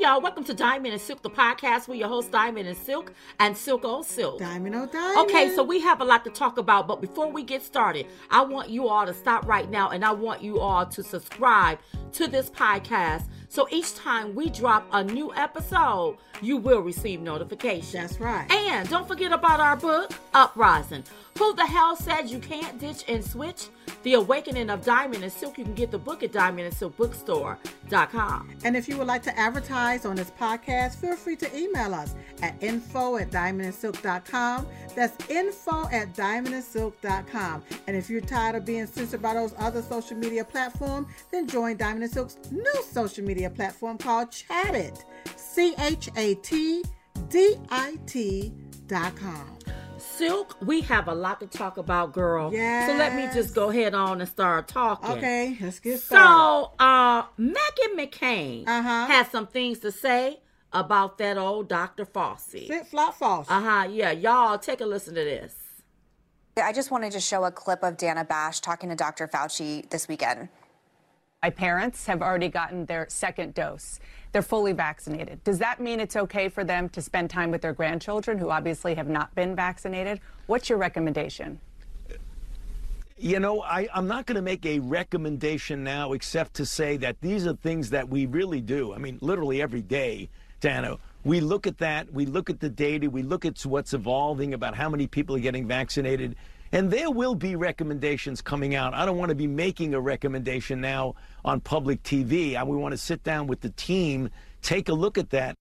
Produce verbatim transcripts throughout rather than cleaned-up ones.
y'all. Welcome to Diamond and Silk, the podcast. We're your host, Diamond and Silk, and Silk on Silk. Diamond on Diamond. Okay, so we have a lot to talk about, but before we get started, I want you all to stop right now, and I want you all to subscribe to this podcast. So each time we drop a new episode, you will receive notifications. That's right. And don't forget about our book, Uprising. Who the hell said you can't ditch and switch? The Awakening of Diamond and Silk. You can get the book at diamond and silk bookstore dot com. And if you would like to advertise on this podcast, feel free to email us at info at diamond and silk dot com. That's info at diamond and silk dot com. And if you're tired of being censored by those other social media platforms, then join Diamond and Silk's new social media platform called Chattit. C H A T D I T dot com. Silk, we have a lot to talk about, girl. Yes. So let me just go ahead on and start talking. Okay, let's get started. So, uh, Meghan McCain uh-huh. has some things to say about that old Doctor Fauci. Flip, flop, false. Uh-huh, yeah. Y'all, take a listen to this. I just wanted to show a clip of Dana Bash talking to Doctor Fauci this weekend. My parents have already gotten their second dose. They're fully vaccinated. Does that mean it's okay for them to spend time with their grandchildren who obviously have not been vaccinated? What's your recommendation? You know, I, I'm not going to make a recommendation now except to say that these are things that we really do. I mean, literally every day, Dana, we look at that, we look at the data, we look at what's evolving about how many people are getting vaccinated. And there will be recommendations coming out. I don't want to be making a recommendation now on public T V. I, we want to sit down with the team, take a look at that.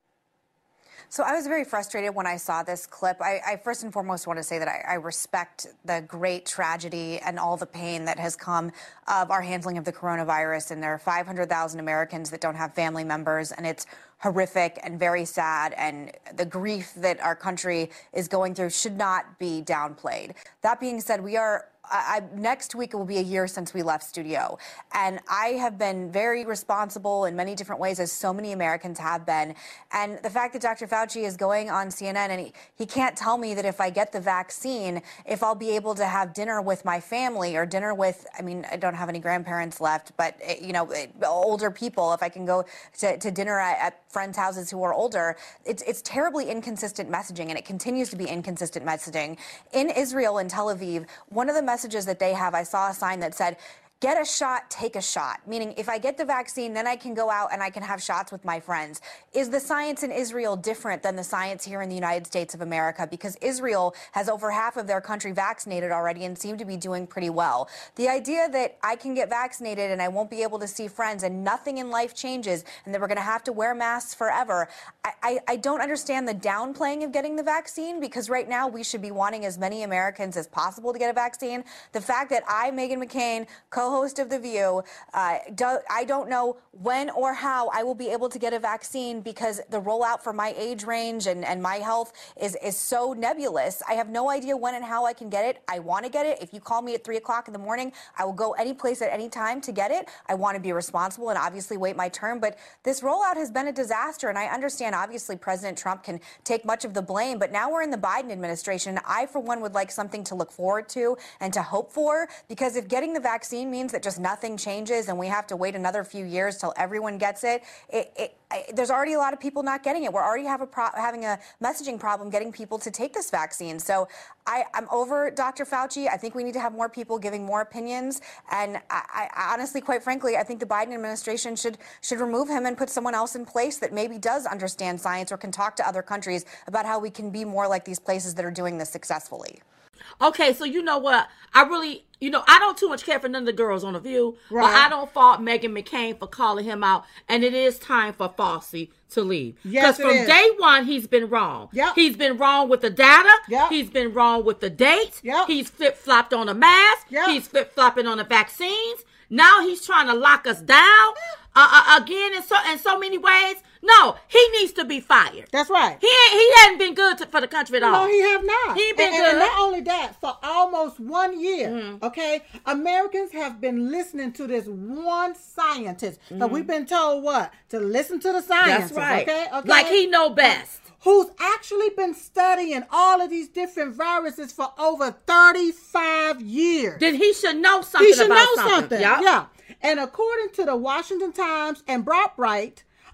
So I was very frustrated when I saw this clip. I, I first and foremost want to say that I, I respect the great tragedy and all the pain that has come of our handling of the coronavirus. And there are five hundred thousand Americans that don't have family members, and it's horrific and very sad. And the grief that our country is going through should not be downplayed. That being said, we are I, next week it will be a year since we left studio. And I have been very responsible in many different ways, as so many Americans have been. And the fact that Doctor Fauci is going on C N N and he, he can't tell me that if I get the vaccine, if I'll be able to have dinner with my family or dinner with, I mean, I don't have any grandparents left, but, you know, older people, if I can go to, to dinner at, at friends' houses who are older, it's, it's terribly inconsistent messaging, and it continues to be inconsistent messaging. In Israel, in Tel Aviv, one of the messages that they have, I saw a sign that said, get a shot, take a shot. Meaning, if I get the vaccine, then I can go out and I can have shots with my friends. Is the science in Israel different than the science here in the United States of America? Because Israel has over half of their country vaccinated already and seem to be doing pretty well. The idea that I can get vaccinated and I won't be able to see friends and nothing in life changes and that we're going to have to wear masks forever, I, I, I don't understand the downplaying of getting the vaccine, because right now we should be wanting as many Americans as possible to get a vaccine. The fact that I, Meghan McCain, co host of The View, uh, do, I don't know when or how I will be able to get a vaccine, because the rollout for my age range and, and my health is, is so nebulous. I have no idea when and how I can get it. I want to get it. If you call me at three o'clock in the morning, I will go any place at any time to get it. I want to be responsible and obviously wait my turn. But this rollout has been a disaster. And I understand, obviously, President Trump can take much of the blame. But now we're in the Biden administration. I, for one, would like something to look forward to and to hope for, because if getting the vaccine means that just nothing changes and we have to wait another few years till everyone gets it, it, it I, there's already a lot of people not getting it. We're already have a pro- having a messaging problem getting people to take this vaccine. So I, I'm over Doctor Fauci. I think we need to have more people giving more opinions. And I, I honestly, quite frankly, I think the Biden administration should should remove him and put someone else in place that maybe does understand science or can talk to other countries about how we can be more like these places that are doing this successfully. Okay, so you know what? I really, you know, I don't too much care for none of the girls on The View, right. But I don't fault Meghan McCain for calling him out, and it is time for Fauci to leave. Yes, Because from is. day one, he's been wrong. Yep. He's been wrong with the data. Yep. He's been wrong with the dates. Yep. He's flip-flopped on the mask. Yep. He's flip-flopping on the vaccines. Now he's trying to lock us down uh, uh, again in so in so many ways. No, he needs to be fired. That's right. He ain't, he hasn't been good to, for the country at all. No, he have not. He ain't been and, good. And not only that, for almost one year, Mm-hmm. okay, Americans have been listening to this one scientist. So Mm-hmm. we've been told what? To listen to the scientists, That's right. okay? okay? Like he know best. Who's actually been studying all of these different viruses for over thirty-five years. Then he should know something He should about know something. something. Yep. Yeah. And according to the Washington Times and Breitbart,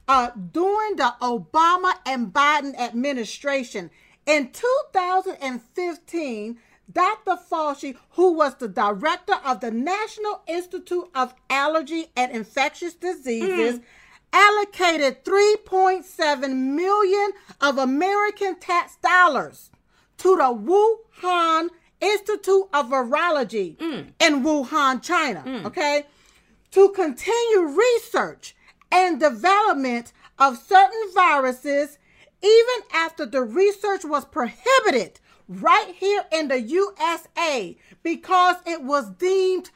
uh, during the Obama and Biden administration. In two thousand fifteen, Doctor Fauci, who was the director of the National Institute of Allergy and Infectious Diseases, mm. allocated three point seven million of American tax dollars to the Wuhan Institute of Virology mm. in Wuhan, China, mm. okay, to continue research and development of certain viruses, even after the research was prohibited right here in the U S A because it was deemed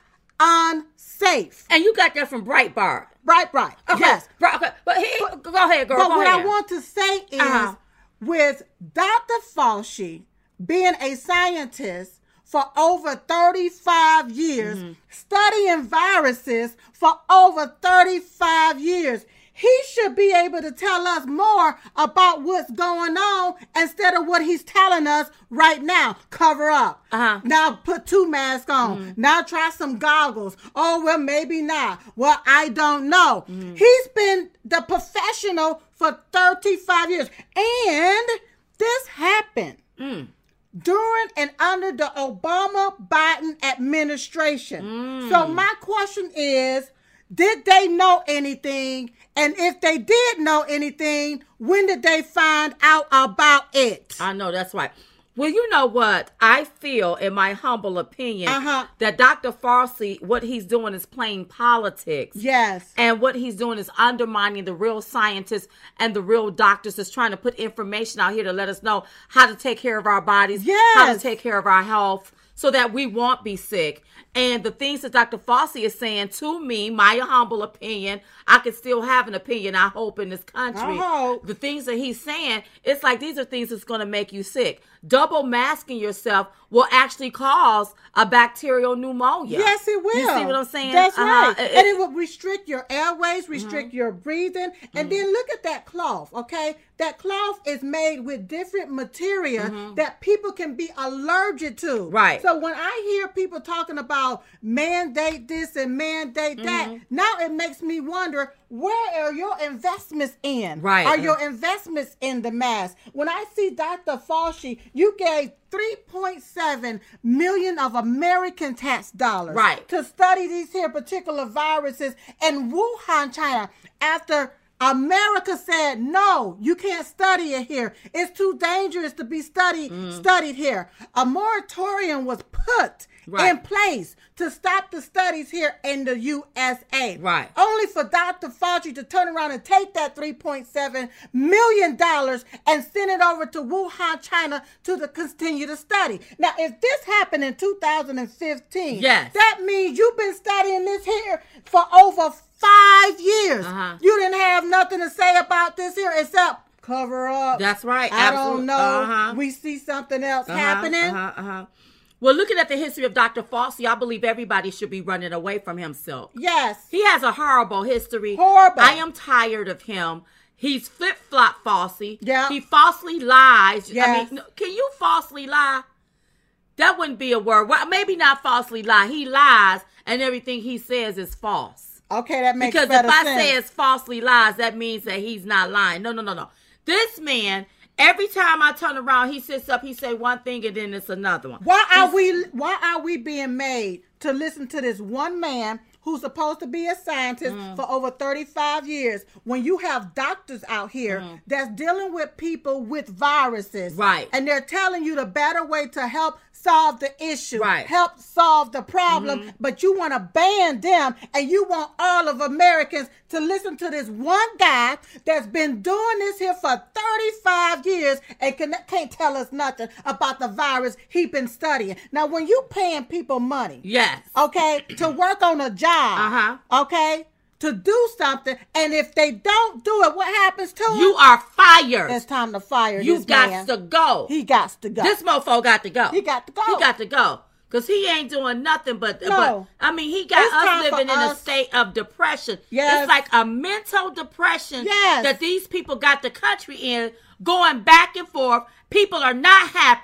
unsafe. And you got that from Breitbart. Breitbart, okay. Yes. Okay. But he, but, go ahead, girl. But go what ahead. I want to say is, uh-huh. with Doctor Fauci being a scientist for over thirty-five years, mm-hmm. studying viruses for over thirty-five years, he should be able to tell us more about what's going on instead of what he's telling us right now. Cover up. Uh-huh. Now put two masks on. Mm-hmm. Now try some goggles. Oh, well, maybe not. Well, I don't know. Mm-hmm. He's been the professional for thirty-five years. And this happened mm. during and under the Obama-Biden administration. Mm. So my question is, did they know anything? And if they did know anything, when did they find out about it? I know, that's right. Well, you know what? I feel, in my humble opinion, uh-huh. that Doctor Fauci, what he's doing is playing politics. Yes. And what he's doing is undermining the real scientists and the real doctors that's trying to put information out here to let us know how to take care of our bodies, yes. how to take care of our health, so that we won't be sick. And the things that Doctor Fauci is saying, to me, my humble opinion, I can still have an opinion, I hope, in this country. I hope. The things that he's saying, it's like these are things that's going to make you sick. Double masking yourself will actually cause a bacterial pneumonia. Yes, it will. You see what I'm saying? That's uh-huh. right. It, and it will restrict your airways, restrict mm-hmm. your breathing. And mm-hmm. then look at that cloth, okay? That cloth is made with different material mm-hmm. that people can be allergic to. Right. So when I hear people talking about mandate this and mandate mm-hmm. that, now it makes me wonder, where are your investments in? Right. Are your investments in the mask? When I see Doctor Fauci, you gave three point seven million of American tax dollars right. to study these here particular viruses in Wuhan, China, after America said, no, you can't study it here. It's too dangerous to be studied mm. studied here. A moratorium was put right. in place to stop the studies here in the U S A. Right. Only for Doctor Fauci to turn around and take that three point seven million dollars and send it over to Wuhan, China to the, continue to study. Now, if this happened in two thousand fifteen, yes. that means you've been studying this here for over five years. Uh-huh. You didn't have nothing to say about this here except cover up. That's right. I Absolutely. don't know. Uh-huh. We see something else uh-huh. happening. Uh-huh. Uh-huh. Well, looking at the history of Doctor Fauci, I believe everybody should be running away from himself. Yes. He has a horrible history. Horrible. I am tired of him. He's flip-flop Fauci. Yeah. He falsely lies. Yes. I mean, can you falsely lie? That wouldn't be a word. Well, maybe not falsely lie. He lies, and everything he says is false. Okay, that makes because better if I sense. say it's falsely lies, that means that he's not lying. No, no, no, no. This man, every time I turn around, he sits up, he say one thing, and then it's another one. Why are he's, we? Why are we being made to listen to this one man who's supposed to be a scientist mm. for over thirty-five years, when you have doctors out here mm. that's dealing with people with viruses, right? And they're telling you the better way to help solve the issue, right? Help solve the problem, mm-hmm. but you want to ban them, and you want all of Americans to listen to this one guy that's been doing this here for thirty-five years and can, can't tell us nothing about the virus he been studying. Now, when you paying people money, yes, okay, to work on a job, uh-huh. okay, to do something, and if they don't do it, what happens to them? You are fired. It's time to fire you this got man. to go. He got to go. This mofo got to go. He got to go. He got to go. Because he ain't doing nothing but, no. but, I mean, he got It's us living in us. a state of depression. Yes. It's like a mental depression yes. that these people got the country in, going back and forth. People are not happy.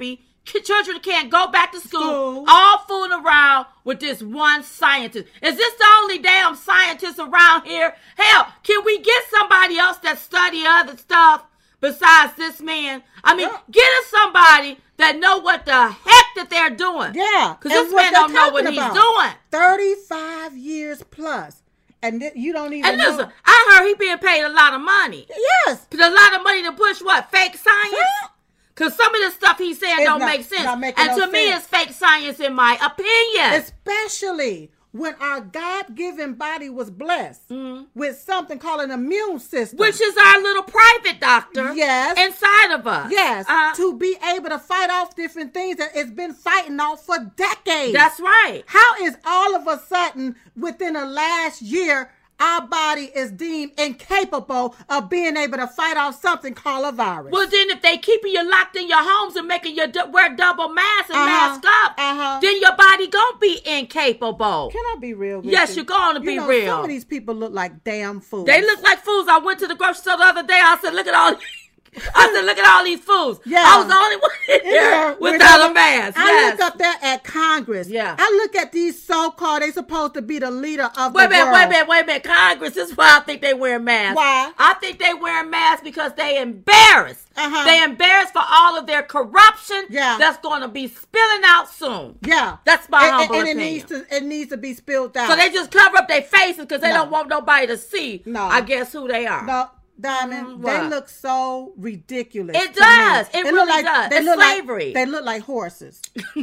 children can't go back to school, School. all fooling around with this one scientist. Is this the only damn scientist around here? Hell, can we get somebody else that study other stuff besides this man? I mean, Yeah. get us somebody that know what the heck that they're doing. Yeah. Because and this what man they're don't know what talking he's about. doing. thirty-five years plus. And th- you don't even And listen, know. I heard he being paid a lot of money. Yes. A lot of money to push what? Fake science? Yeah. Because some of the stuff he's saying It's don't not- make sense. not making And no to me, sense. it's fake science in my opinion. Especially when our God-given body was blessed with something called an immune system. Which is our little private doctor Yes. inside of us. Yes, Uh, to be able to fight off different things that it's been fighting off for decades. that's right. How is all of a sudden, within the last year, our body is deemed incapable of being able to fight off something called a virus? Well, then if they keeping you locked in your homes and making you du- wear double masks and Uh-huh. mask up, Uh-huh. then your body gonna be incapable. Can I be real with Yes, you? you're going to You be know, real. Some of these people look like damn fools. They look like fools. I went to the grocery store the other day. I said, look at all I said, look at all these fools. Yeah. I was the only one in there Yeah, without with- a mask. I Yes. look up there at Congress. Yeah. I look at these so-called, they supposed to be the leader of Wait a the minute, world. wait a minute, wait a minute. Congress, this is why I think they wear masks. Why? I think they wear masks because they embarrassed. Uh-huh. They embarrassed for all of their corruption Yeah. that's going to be spilling out soon. Yeah. That's my and, humble and, and it opinion. needs to it needs to be spilled out. So they just cover up their faces because they No. don't want nobody to see, No. I guess, who they are. No, Diamond, Mhm, they what? look so ridiculous. It to me. does. It They really look like, does. They It's look slavery. Like, they look like horses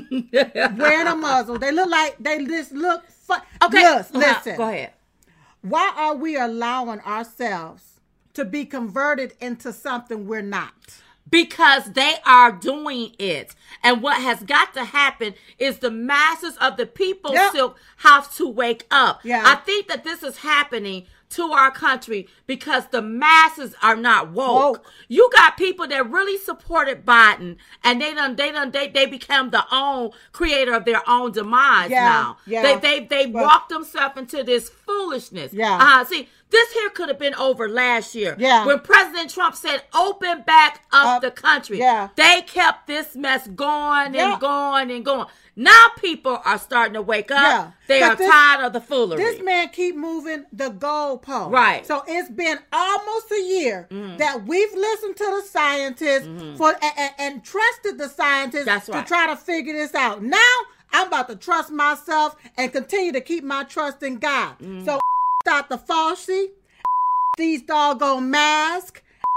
wearing a muzzle. They look like they just look. Fu- Okay. Look, Uh-huh. listen. Go ahead. Why are we allowing ourselves to be converted into something we're not? Because they are doing it. And what has got to happen is the masses of the people, Yep. Silk, have to wake up. Yeah. I think that this is happening to our country because the masses are not woke. Woke. You got people that really supported Biden and they done they done they, they become the own creator of their own demise Yeah, now. yeah. They they they Well- walked themselves into this foolishness. Yeah. Uh, see, this here could have been over last year. Yeah. When President Trump said open back up Up, the country. yeah. They kept this mess going and Yeah. going and going. Now people are starting to wake up. Yeah. They But are this- tired of the foolery. This man keep moving the goalpost. Right. So it's been almost a year Mm-hmm. that we've listened to the scientists for and, and, and trusted the scientists That's to right. try to figure this out. Now I'm about to trust myself and continue to keep my trust in God. Mm-hmm. So stop the Fauci, these doggone masks,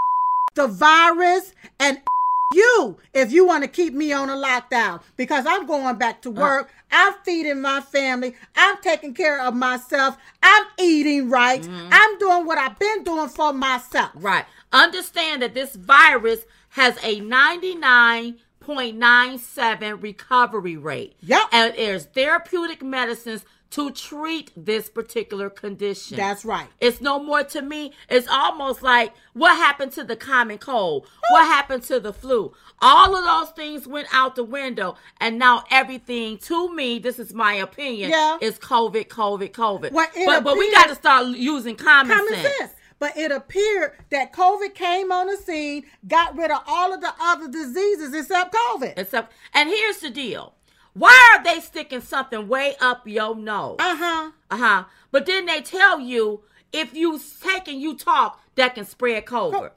the virus, and you if you want to keep me on a lockdown because I'm going back to work. I'm feeding my family. I'm taking care of myself. I'm eating right. I'm doing what I've been doing for myself. Right. Understand that this virus has a ninety-nine point nine seven recovery rate. Yep. And there's therapeutic medicines to treat this particular condition. That's right. It's no more to me. It's almost like what happened to the common cold? What happened to the flu? All of those things went out the window. And now everything, to me, this is my opinion, Yeah. is COVID, COVID, COVID. Well, it but, but we appears- got to start using common, Common sense. But it appeared that COVID came on the scene, got rid of all of the other diseases except COVID. Except, and here's the deal. Why are they sticking something way up your nose? Uh-huh. Uh-huh. But then they tell you if you take and you talk, that can spread COVID.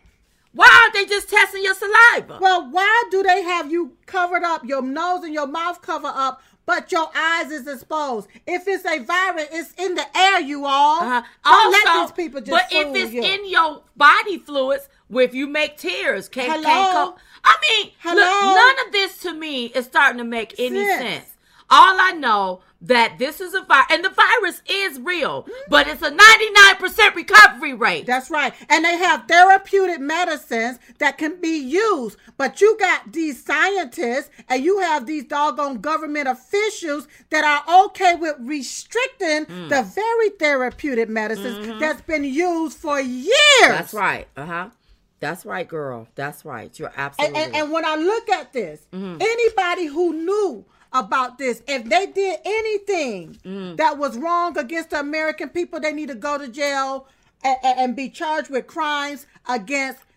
Why aren't they just testing your saliva? Well, why do they have you covered up, your nose and your mouth covered up, but your eyes is exposed? If it's a virus, it's in the air, you all. Uh-huh. Don't let Also, these people just but if fool it's you. in your body fluids, where if you make tears, can't, Hello? can't co- I mean, Hello? look, none of this to me is starting to make any Sense. sense. All I know that this is a virus, and the virus is real, but it's a ninety-nine percent recovery rate. That's right. And they have therapeutic medicines that can be used. But you got these scientists and you have these doggone government officials that are okay with restricting Mm. the very therapeutic medicines that's been used for years. Mm-hmm. That's right. Uh-huh. That's right, girl. That's right. You're And, absolutely and, and when I look at this, Mm-hmm. anybody who knew about this, if they did anything Mm. that was wrong against the American people, they need to go to jail and, and, and be charged with crimes against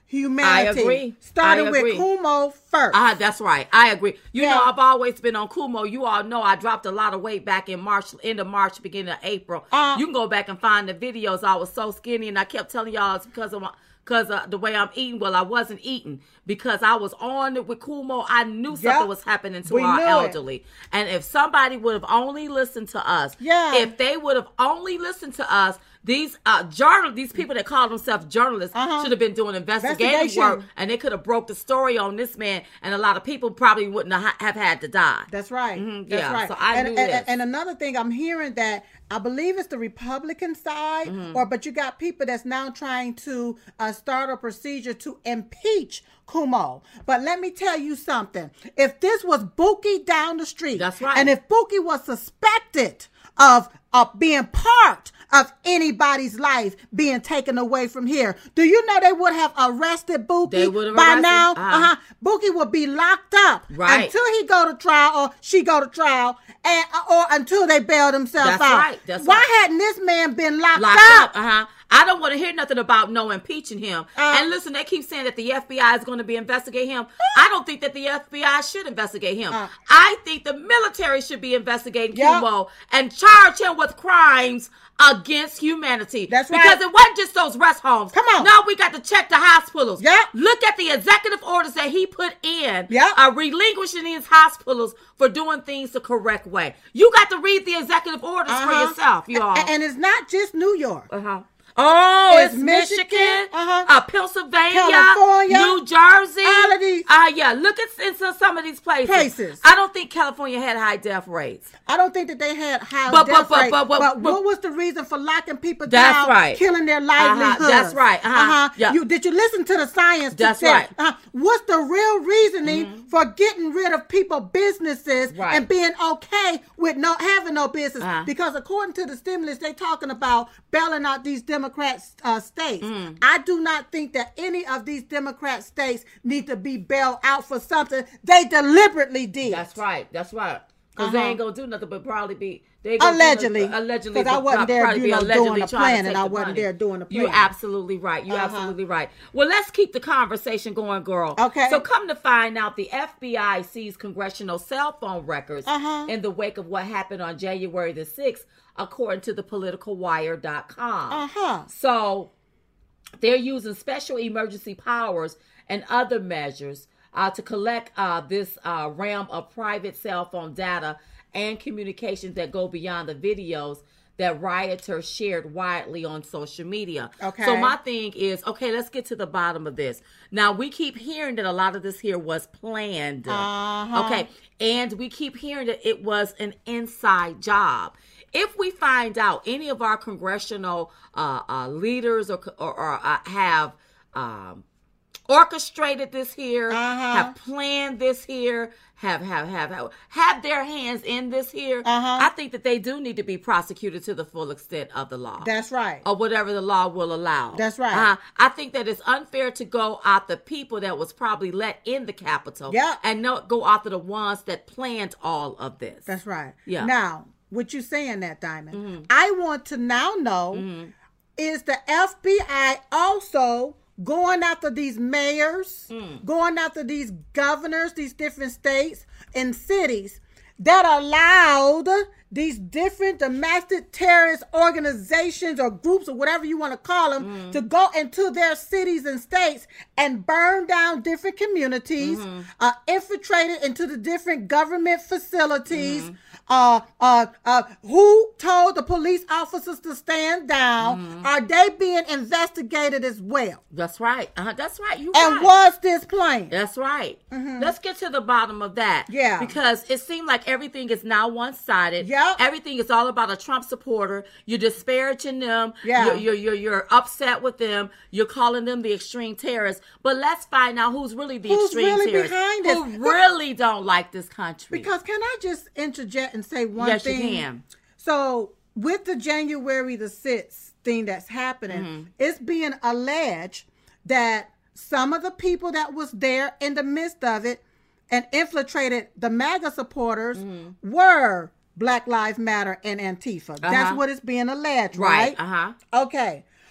humanity. I agree. Starting I agree. with Cuomo first. Ah, uh, that's right. I agree. You yeah. know, I've always been on Cuomo. You all know I dropped a lot of weight back in March, end of March, beginning of April. Uh, you can go back and find the videos. I was so skinny, and I kept telling y'all it's because of my, because of the way I'm eating. Well, I wasn't eating because I was on it with Cuomo. I knew something yep. was happening to we our knew elderly. It. And if somebody would have only listened to us, yeah. if they would have only listened to us, these uh, journal, these people that call themselves journalists uh-huh. should have been doing investigative work, and they could have broke the story on this man, and a lot of people probably wouldn't have, have had to die. That's right. Mm-hmm. That's yeah. right. So I and, knew and, this. And another thing, I'm hearing that I believe it's the Republican side, mm-hmm. or but you got people that's now trying to uh, start a procedure to impeach Cuomo. But let me tell you something. If this was Buki down the street, that's right, and if Buki was suspected of of being part of anybody's life being taken away from here, do you know they would have arrested Buki they would have by arrested, now? uh, uh-huh. Buki would be locked up right. until he go to trial or she go to trial, and or until they bail themselves That's out. Right. That's Why right. hadn't this man been locked, locked up? up? Uh-huh. I don't want to hear nothing about no impeaching him. Uh, and listen, they keep saying that the F B I is going to be investigate him. I don't think that the F B I should investigate him. Uh, I think the military should be investigating yep. Cuomo and charge him with crimes against humanity. That's right. Because it wasn't just those rest homes. Come on. Now we got to check the hospitals. Yep. Look at the executive orders that he put in. Yep. Uh, relinquishing these hospitals for doing things the correct way. You got to read the executive orders uh-huh. for yourself, you all. And, and it's not just New York. Uh-huh. Oh, it's, it's Michigan, Michigan uh-huh. uh, Pennsylvania, California, New Jersey. All of these. Uh, yeah, look at in some, some of these places. places. I don't think California had high death rates. I don't think that they had high but, death but, rates. But, but, but, but, but what was the reason for locking people that's down, right. killing their livelihoods? Uh-huh. That's right. Uh-huh. Uh-huh. Yeah. You, did you listen to the science? That's to right. Uh, what's the real reasoning mm-hmm. for getting rid of people businesses right. and being okay with no having no business? Uh-huh. Because according to the stimulus, they're talking about bailing out these Democrat uh, states. Mm. I do not think that any of these Democrat states need to be bailed out for something they deliberately did. That's right. That's right. Because uh-huh. they ain't going to do nothing but probably be... They allegedly. No, allegedly. Because I wasn't there you know, doing the plan, and I the wasn't money. there doing the plan. You're absolutely right. You're uh-huh. absolutely right. Well, let's keep the conversation going, girl. Okay. So come to find out, the F B I seized congressional cell phone records uh-huh. in the wake of what happened on January the sixth, according to the political wire dot com. Uh-huh. So... they're using special emergency powers and other measures uh, to collect uh, this uh, realm of private cell phone data and communications that go beyond the videos that rioters shared widely on social media. Okay. So my thing is, okay, let's get to the bottom of this. Now, we keep hearing that a lot of this here was planned. Uh-huh. Okay. And we keep hearing that it was an inside job. If we find out any of our congressional uh, uh, leaders or, or, or uh, have um, orchestrated this here, uh-huh. have planned this here, have have have have, have their hands in this here, uh-huh. I think that they do need to be prosecuted to the full extent of the law. That's right. Or whatever the law will allow. That's right. Uh, I think that it's unfair to go after people that was probably let in the Capitol, yep. and not go after the ones that planned all of this. That's right. Yeah. Now, with you saying that, Diamond, mm-hmm. I want to now know, mm-hmm. is the F B I also going after these mayors, mm. going after these governors, these different states and cities that allowed these different domestic terrorist organizations or groups or whatever you want to call them mm. to go into their cities and states and burn down different communities, mm-hmm. uh, infiltrated into the different government facilities. Mm-hmm. Uh, uh, uh, who told the police officers to stand down? Mm-hmm. Are they being investigated as well? That's right. Uh, that's right. You and right. was this planned? That's right. Mm-hmm. Let's get to the bottom of that. Yeah. Because it seemed like everything is now one-sided. Yep. Everything is all about a Trump supporter. You're disparaging them. Yeah. You're, you're, you're, you're upset with them. You're calling them the extreme terrorists. But let's find out who's really the who's extreme really terrorists. Behind this? Who really don't like this country. Because can I just interject and say one yes, thing? Yes, you can. So with the January the sixth thing that's happening, mm-hmm. it's being alleged that some of the people that was there in the midst of it and infiltrated the MAGA supporters mm-hmm. were Black Lives Matter and Antifa. Uh-huh. That's what is being alleged, right? Right. Uh-huh. Okay.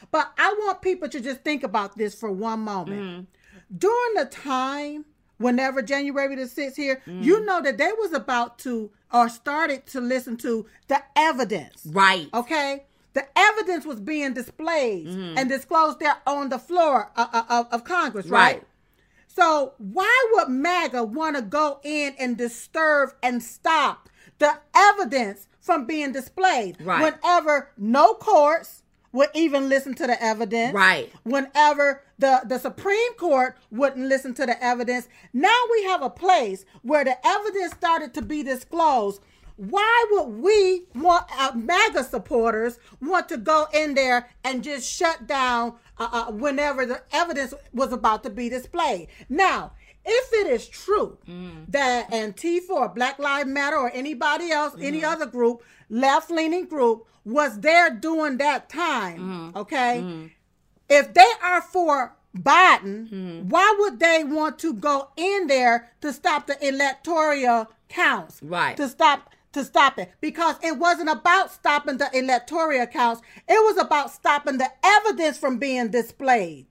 But I want people to just think about this for one moment. Mm-hmm. During the time, whenever January the sixth here, mm-hmm. you know that they was about to or started to listen to the evidence. Right. Okay? The evidence was being displayed mm-hmm. and disclosed there on the floor of, of, of Congress, right? right? So why would MAGA want to go in and disturb and stop the evidence from being displayed? Right. Whenever no courts would even listen to the evidence. Right. Whenever the, the Supreme Court wouldn't listen to the evidence. Now we have a place where the evidence started to be disclosed. Why would we want uh, MAGA supporters want to go in there and just shut down uh, uh, whenever the evidence was about to be displayed? Now, if it is true mm. that Antifa or Black Lives Matter or anybody else, mm-hmm. any other group, left-leaning group, was there during that time, mm-hmm. okay? Mm-hmm. If they are for Biden, mm-hmm. why would they want to go in there to stop the electoral counts? Right. To stop to stop it. Because it wasn't about stopping the electoral counts. It was about stopping the evidence from being displayed.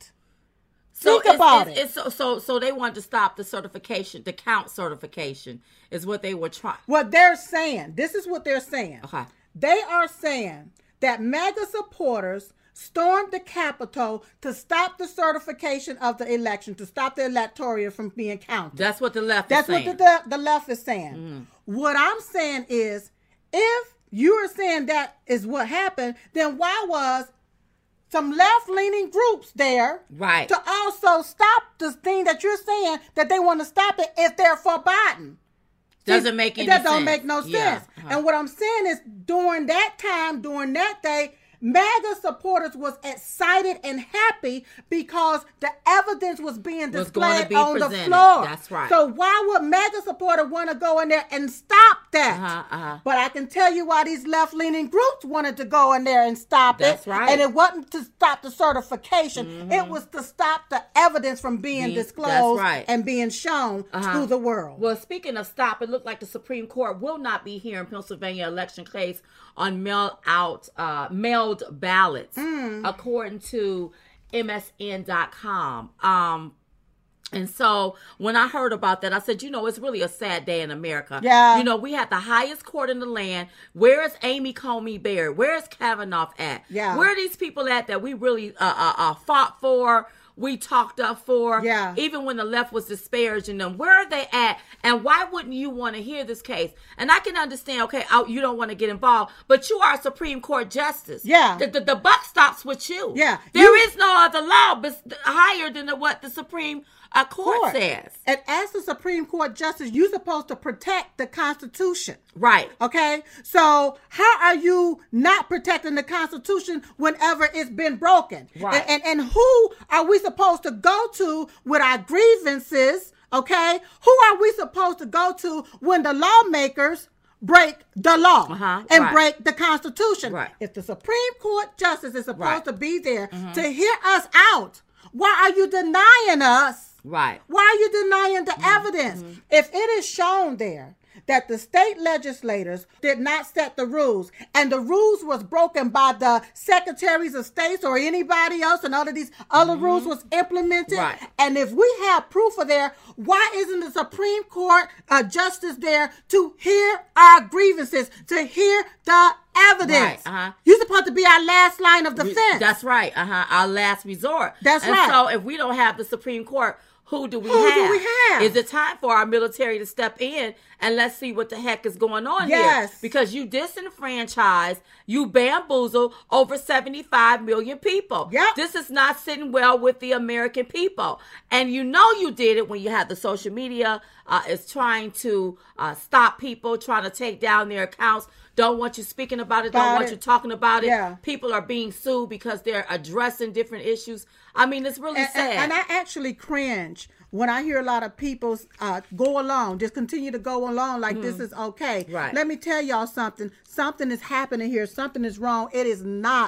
So Think it's, about it's, it. It's so, so so they wanted to stop the certification, the count certification is what they were trying. What they're saying, this is what they're saying. Okay. They are saying that MAGA supporters stormed the Capitol to stop the certification of the election, to stop the electoral from being counted. That's what the left That's is saying. That's what the, the, the left is saying. Mm. What I'm saying is, if you are saying that is what happened, then why was some left-leaning groups there right. to also stop the thing that you're saying that they want to stop it if they're for Biden? Doesn't See, make any that sense. That don't make no sense. Yeah. Uh-huh. And what I'm saying is, during that time, during that day, MAGA supporters was excited and happy because the evidence was being was displayed be on presented. the floor. That's right. So why would MAGA supporter want to go in there and stop that? Uh-huh, uh-huh. But I can tell you why these left-leaning groups wanted to go in there and stop That's it. right. And it wasn't to stop the certification. Mm-hmm. It was to stop the evidence from being Being, disclosed right. and being shown uh-huh. to the world. Well, speaking of stop, it looked like the Supreme Court will not be hearing Pennsylvania election case on mail out uh, mailed ballots, mm. according to M S N dot com. Um, and so when I heard about that, I said, you know, it's really a sad day in America. Yeah. You know, we had the highest court in the land. Where is Amy Coney Barrett? Where is Kavanaugh at? Yeah. Where are these people at that we really uh, uh, uh, fought for? We talked up for, yeah. even when the left was disparaging them. Where are they at? And why wouldn't you want to hear this case? And I can understand, okay, I, you don't want to get involved, but you are a Supreme Court justice. Yeah. The, the, the buck stops with you. Yeah. There you, is no other law but higher than the, what the Supreme uh, Court, court says. And as the Supreme Court justice, you're supposed to protect the Constitution. Right. Okay? So how are you not protecting the Constitution whenever it's been broken? Right. And, and, and who are we supposed to go to with our grievances? Okay? Who are we supposed to go to when the lawmakers break the law uh-huh, and right. break the Constitution? Right. If the Supreme Court justice is supposed right. to be there mm-hmm. to hear us out, why are you denying us? Right. Why are you denying the mm-hmm. evidence? Mm-hmm. If it is shown there that the state legislators did not set the rules and the rules was broken by the secretaries of states or anybody else and all of these other mm-hmm. rules was implemented. Right. And if we have proof of there, why isn't the Supreme Court uh, justice there to hear our grievances, to hear the evidence? Right. Uh-huh. You're supposed to be our last line of defense. That's right. Uh-huh. Our last resort. That's and right. So if we don't have the Supreme Court, Who do we Who have? do we have? Is it time for our military to step in and let's see what the heck is going on yes. here? Because you disenfranchise, you bamboozle over seventy-five million people. Yep. This is not sitting well with the American people. And you know you did it when you had the social media uh, is trying to uh, stop people, trying to take down their accounts. Don't want you speaking about it. About don't want it. you talking about it. Yeah. People are being sued because they're addressing different issues. I mean, it's really and, sad. And, and I actually cringe when I hear a lot of people uh, go along, just continue to go along like mm. this is okay. Right. Let me tell y'all something. Something is happening here. Something is wrong. It is not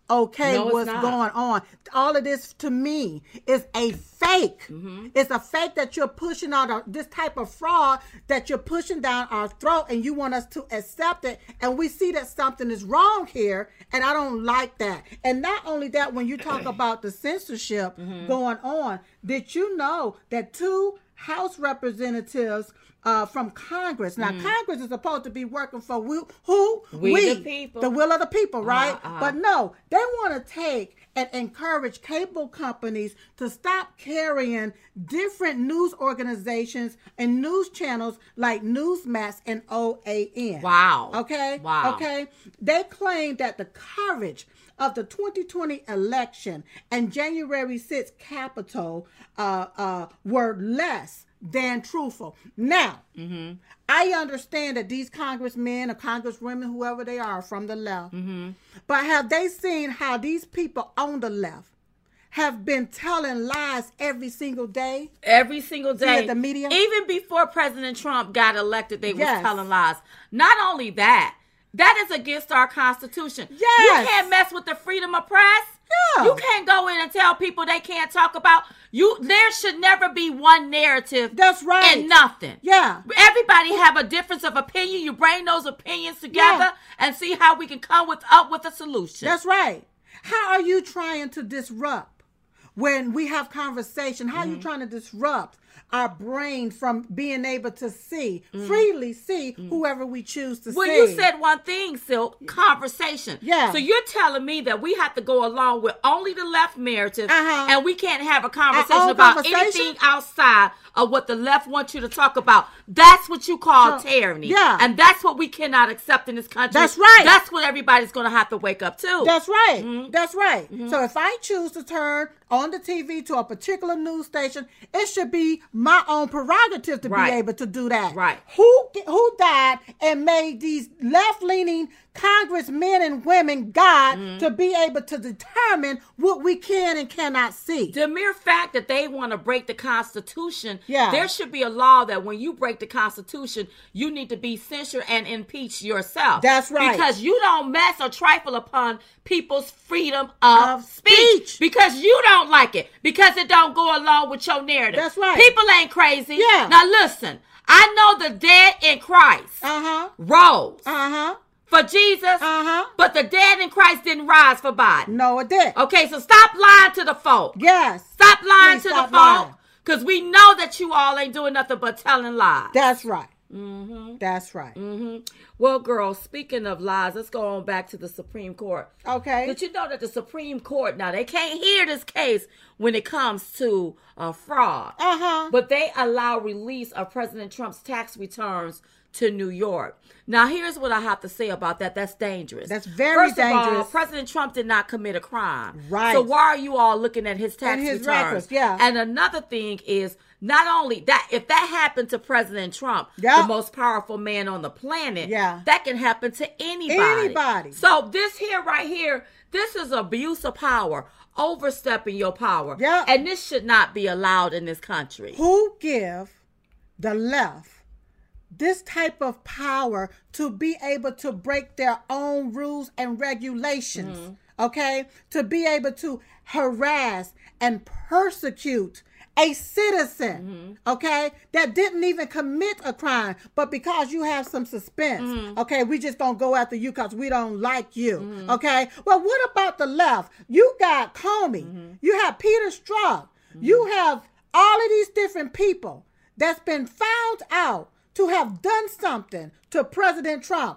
okay No, it's what's not. going on. All of this to me is a fake. Mm-hmm. It's a fake that you're pushing out of this type of fraud that you're pushing down our throat, and you want us to accept it. And we see that something is wrong here, and I don't like that. And not only that, when you talk about the censorship mm-hmm. going on, did you know that two House representatives uh, from Congress. Now, mm. Congress is supposed to be working for we, who? We, we, the people. The will of the people, right? Uh-uh. But no, they want to take and encourage cable companies to stop carrying different news organizations and news channels like Newsmax and O A N. Wow. Okay? Wow. Okay? They claim that the coverage of the twenty twenty election and January sixth Capitol uh, uh, were less than truthful. Now, mm-hmm. I understand that these congressmen or congresswomen, whoever they are from the left, mm-hmm. but have they seen how these people on the left have been telling lies every single day? Every single day. The media? Even before President Trump got elected, they yes. were telling lies. Not only that, that is against our Constitution. Yes. You can't mess with the freedom of press. Yeah. You can't go in and tell people they can't talk about you. There should never be one narrative. That's right. And nothing. Yeah. Everybody have a difference of opinion. You bring those opinions together yeah. and see how we can come with up with a solution. That's right. How are you trying to disrupt when we have conversation? How mm-hmm. are you trying to disrupt our brain from being able to see, mm. freely see mm. whoever we choose to well, see? Well, you said one thing, Silk, conversation. Yeah. So you're telling me that we have to go along with only the left narrative uh-huh. and we can't have a conversation about conversation? anything outside of what the left wants you to talk about. That's what you call so, tyranny. Yeah. And that's what we cannot accept in this country. That's right. That's what everybody's going to have to wake up to. That's right. Mm-hmm. That's right. Mm-hmm. So if I choose to turn on the T V to a particular news station, it should be my own prerogative to right. be able to do that. Right. Who who died and made these left-leaning congressmen and women God mm-hmm. to be able to determine what we can and cannot see? The mere fact that they want to break the Constitution, yeah. there should be a law that when you break the Constitution, you need to be censured and impeached yourself. That's right. Because you don't mess or trifle upon people's freedom of, of speech. speech. Because you don't like it. Because it don't go along with your narrative. That's right. People ain't crazy. Yeah. Now listen, I know the dead in Christ uh-huh. rose. Uh-huh. For Jesus, uh-huh. but the dead in Christ didn't rise for Biden. No, it did. Okay, so stop lying to the folk. Yes. Stop lying Please to stop the folk, because we know that you all ain't doing nothing but telling lies. That's right. Mm-hmm. That's right. Mm-hmm. Well, girl, speaking of lies, let's go on back to the Supreme Court. Okay. Did you know that the Supreme Court, now they can't hear this case when it comes to uh, fraud, uh-huh. but they allow release of President Trump's tax returns to New York. Now, here's what I have to say about that. That's dangerous. That's very First dangerous. Of all, President Trump did not commit a crime. Right. So why are you all looking at his tax and his returns? records, yeah. And another thing is, not only that, if that happened to President Trump, yep. the most powerful man on the planet, yeah. that can happen to anybody. Anybody. So this here, right here, this is abuse of power, overstepping your power. Yep. And this should not be allowed in this country. Who give the left this type of power to be able to break their own rules and regulations, mm-hmm. okay? To be able to harass and persecute a citizen, mm-hmm. okay, that didn't even commit a crime, but because you have some suspense, mm-hmm. okay, we just gonna go after you because we don't like you, mm-hmm. okay? Well, what about the left? You got Comey, mm-hmm. you have Peter Strzok, mm-hmm. you have all of these different people that's been found out to have done something to President Trump.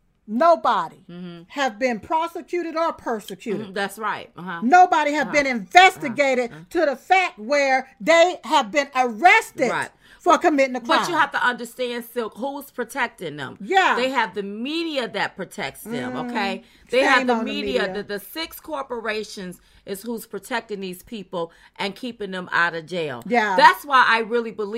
Nobody mm-hmm. have been prosecuted or persecuted. Mm-hmm. That's right. Uh-huh. Nobody have uh-huh. been investigated uh-huh. to the fact where they have been arrested right. for committing a crime. But you have to understand, Silk, who's protecting them? Yeah. They have the media that protects them, mm-hmm. okay? They Shame have the on media. the media. The, the six corporations is who's protecting these people and keeping them out of jail. Yeah. That's why I really believe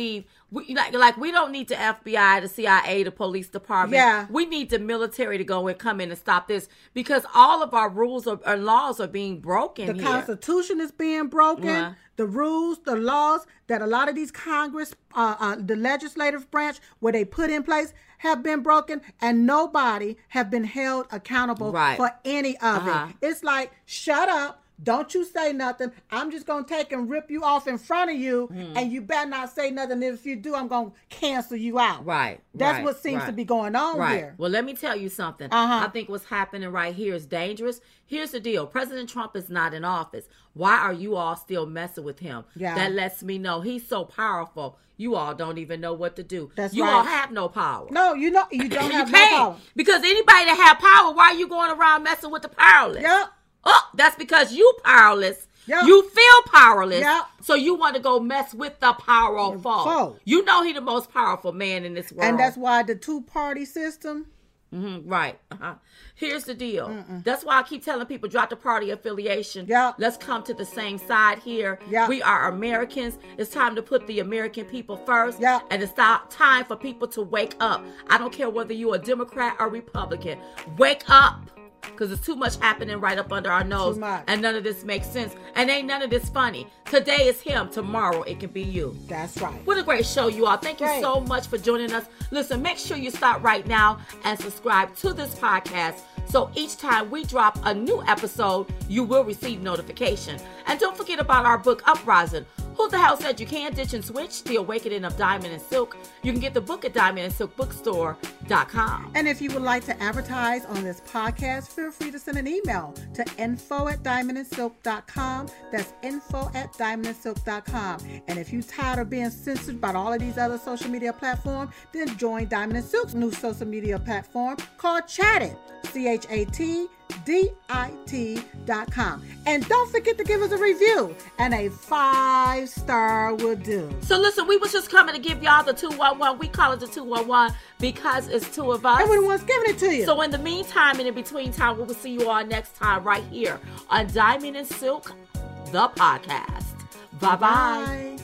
We, like, like we don't need the F B I, the C I A, the police department. Yeah. We need the military to go and come in and stop this because all of our rules or, or laws are being broken. The here. Constitution is being broken. Uh-huh. The rules, the laws that a lot of these Congress, uh, uh, the legislative branch, where they put in place, have been broken, and nobody have been held accountable Right. for any of Uh-huh. it. It's like, shut up. Don't you say nothing. I'm just going to take and rip you off in front of you, Hmm. and you better not say nothing. If you do, I'm going to cancel you out. Right. That's right, what seems right. to be going on Right. here. Well, let me tell you something. Uh-huh. I think what's happening right here is dangerous. Here's the deal. President Trump is not in office. Why are you all still messing with him? Yeah. That lets me know he's so powerful. You all don't even know what to do. That's you right. all have no power. No, you know, you don't you have no can't. power. Because anybody that have power, why are you going around messing with the powerless? Yep. Oh, that's because you powerless. Yep. You feel powerless. Yep. So you want to go mess with the powerful. Foe. You know he the most powerful man in this world. And that's why the two-party system. Mm-hmm, right. Uh-huh. Here's the deal. Mm-mm. That's why I keep telling people, drop the party affiliation. Yeah. Let's come to the same side here. Yeah. We are Americans. It's time to put the American people first. Yeah. And it's stop, time for people to wake up. I don't care whether you're a Democrat or Republican. Wake up. Because there's too much happening right up under our nose. Too much. And none of this makes sense. And ain't none of this funny. Today is him. Tomorrow it can be you. That's right. What a great show, you all. Thank you Great. so much for joining us. Listen, make sure you stop right now and subscribe to this podcast so each time we drop a new episode, you will receive notification. And don't forget about our book, Uprising. Who the Hell Said You Can't Ditch and Switch? The Awakening of Diamond and Silk. You can get the book at diamond and silk bookstore dot com. And if you would like to advertise on this podcast, feel free to send an email to info at diamond and silk dot com. That's info at diamond and silk dot com. And if you're tired of being censored by all of these other social media platforms, then join Diamond and Silk's new social media platform called Chatted. C H A T D I T dot com. And don't forget to give us a review, and a five star will do. So listen, we was just coming to give y'all the two one one. We call it the two one one because it's two of us. And we're the ones giving it to you. So in the meantime and in between time, we will see you all next time right here on Diamond and Silk, the podcast. Bye-bye. Bye.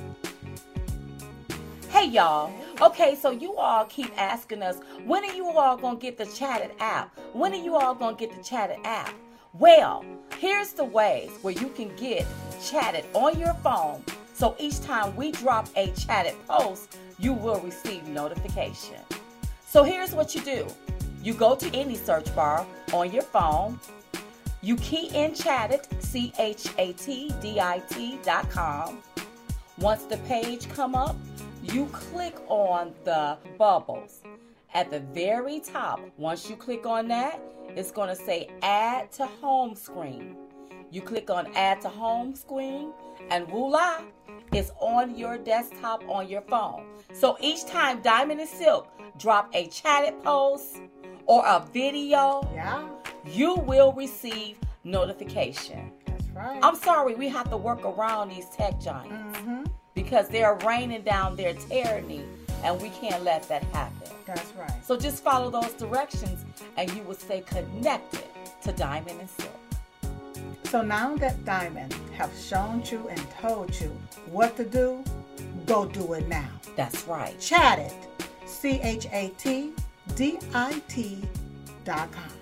Hey, y'all. Okay, so you all keep asking us, when are you all going to get the Chatted app? When are you all going to get the Chatted app? Well, here's the ways where you can get Chatted on your phone. So each time we drop a Chatted post, you will receive notification. So here's what you do. You go to any search bar on your phone. You key in Chatted, C H A T D I T dot com. Once the page come up, you click on the bubbles. At the very top, once you click on that, it's going to say add to home screen. You click on add to home screen and voila, it's on your desktop on your phone. So each time Diamond and Silk drop a Chatted post or a video, Yeah, you will receive notification. that's right. I'm sorry, we have to work around these tech giants Mm-hmm. because they're raining down their tyranny and we can't let that happen. That's right. So just follow those directions and you will stay connected to Diamond and Silk. So now that Diamond have shown you and told you what to do, go do it now. That's right. Chatted, C H A T D I T dot com.